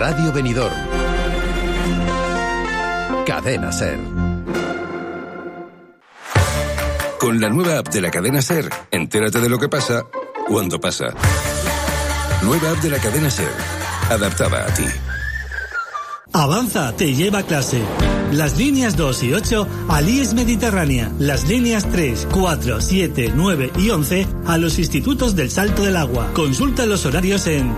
Radio Benidorm. Cadena SER. Con la nueva app de la cadena SER, entérate de lo que pasa cuando pasa. Nueva app de la cadena SER, adaptada a ti. Avanza te lleva a clase. Las líneas 2 y 8 al IES Mediterránea. Las líneas 3, 4, 7, 9 y 11 a los institutos del Salto del Agua. Consulta los horarios en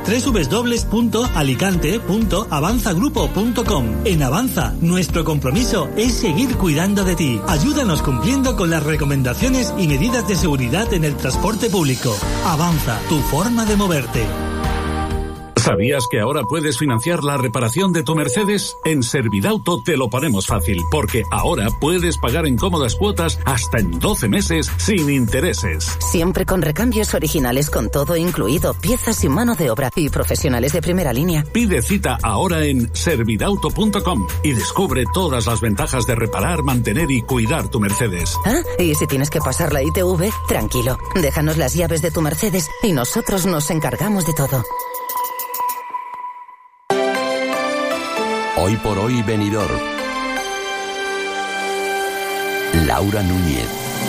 www.alicante.avanzagrupo.com. En Avanza, nuestro compromiso es seguir cuidando de ti. Ayúdanos cumpliendo con las recomendaciones y medidas de seguridad en el transporte público. Avanza, tu forma de moverte. ¿Sabías que ahora puedes financiar la reparación de tu Mercedes? En Servidauto te lo ponemos fácil, porque ahora puedes pagar en cómodas cuotas hasta en 12 meses sin intereses. Siempre con recambios originales con todo incluido, piezas y mano de obra y profesionales de primera línea. Pide cita ahora en servidauto.com y descubre todas las ventajas de reparar, mantener y cuidar tu Mercedes. Ah, y si tienes que pasar la ITV, tranquilo. Déjanos las llaves de tu Mercedes y nosotros nos encargamos de todo. Hoy por hoy Benidorm. Laura Núñez.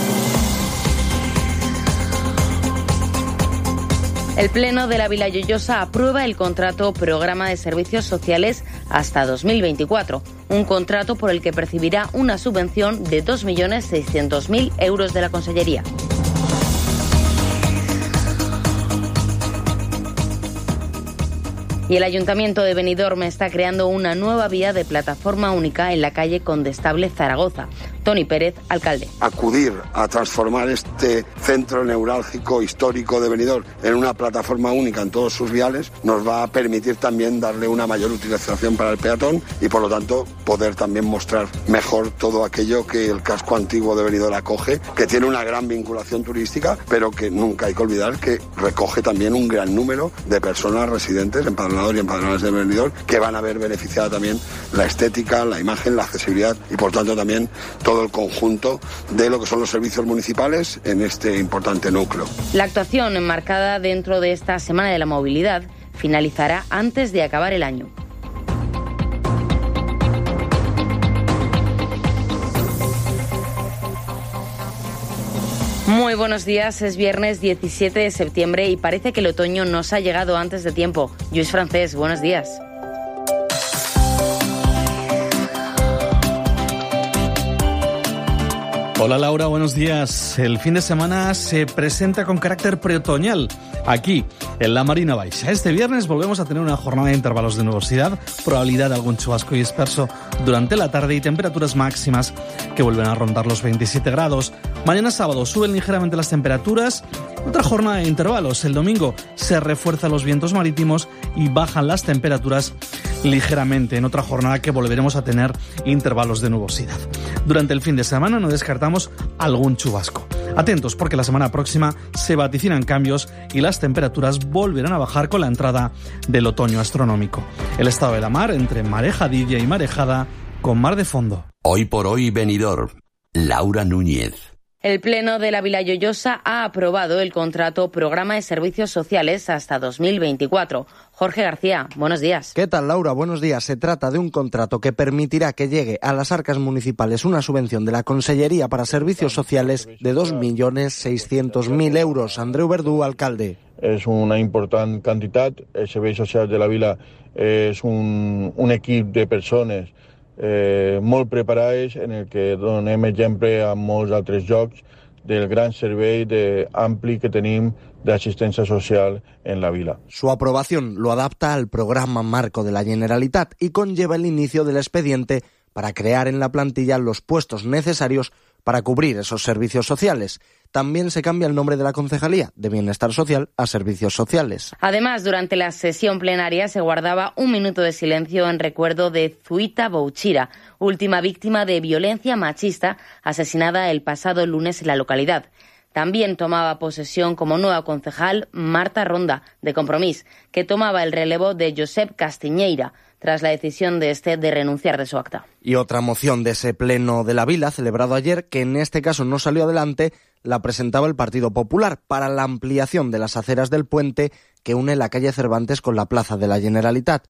El Pleno de la Vila Lloyosa aprueba el contrato Programa de Servicios Sociales hasta 2024, un contrato por el que percibirá una subvención de 2.600.000 euros de la Consellería. Y el Ayuntamiento de Benidorm está creando una nueva vía de plataforma única en la calle Condestable Zaragoza. Toni Pérez, alcalde. Acudir a transformar este centro neurálgico histórico de Benidorm en una plataforma única en todos sus viales nos va a permitir también darle una mayor utilización para el peatón y por lo tanto poder también mostrar mejor todo aquello que el casco antiguo de Benidorm acoge, que tiene una gran vinculación turística, pero que nunca hay que olvidar que recoge también un gran número de personas residentes, empadronados y empadronadas de Benidorm, que van a ver beneficiada también la estética, la imagen, la accesibilidad y por tanto también todo el conjunto de lo que son los servicios municipales en este importante núcleo. La actuación enmarcada dentro de esta Semana de la Movilidad finalizará antes de acabar el año. Muy buenos días, es viernes 17 de septiembre y parece que el otoño nos ha llegado antes de tiempo. Lluís Francés, buenos días. Hola Laura, buenos días. El fin de semana se presenta con carácter preotoñal aquí, en la Marina Baixa. Este viernes volvemos a tener una jornada de intervalos de nubosidad, probabilidad de algún chubasco y disperso durante la tarde y temperaturas máximas que vuelven a rondar los 27 grados. Mañana sábado suben ligeramente las temperaturas. Otra jornada de intervalos. El domingo se refuerzan los vientos marítimos y bajan las temperaturas ligeramente en otra jornada que volveremos a tener intervalos de nubosidad. Durante el fin de semana no descartamos algún chubasco. Atentos porque la semana próxima se vaticinan cambios y las temperaturas volverán a bajar con la entrada del otoño astronómico. El estado de la mar entre marejadilla y marejada con mar de fondo. Hoy por hoy Benidorm. Laura Núñez. El Pleno de la Vila Lloyosa ha aprobado el contrato Programa de Servicios Sociales hasta 2024. Jorge García, buenos días. ¿Qué tal, Laura? Buenos días. Se trata de un contrato que permitirá que llegue a las arcas municipales una subvención de la Consellería para Servicios Sociales de 2.600.000 euros. Andreu Verdú, alcalde. És una important quantitat. Els serveis socials de la vila és un equip de persones molt preparades en el que donem exemple a molts altres llocs del gran servei ampli que tenim de asistencia social en la vila. Su aprobación lo adapta al programa marco de la Generalitat y conlleva el inicio del expediente para crear en la plantilla los puestos necesarios para cubrir esos servicios sociales. También se cambia el nombre de la Concejalía de Bienestar Social a Servicios Sociales. Además, durante la sesión plenaria se guardaba un minuto de silencio en recuerdo de Zuita Bouchira, última víctima de violencia machista asesinada el pasado lunes en la localidad. También tomaba posesión como nueva concejal Marta Ronda, de Compromís, que tomaba el relevo de Josep Castiñeira, tras la decisión de este de renunciar de su acta. Y otra moción de ese pleno de la Vila, celebrado ayer, que en este caso no salió adelante, la presentaba el Partido Popular para la ampliación de las aceras del puente que une la calle Cervantes con la plaza de la Generalitat.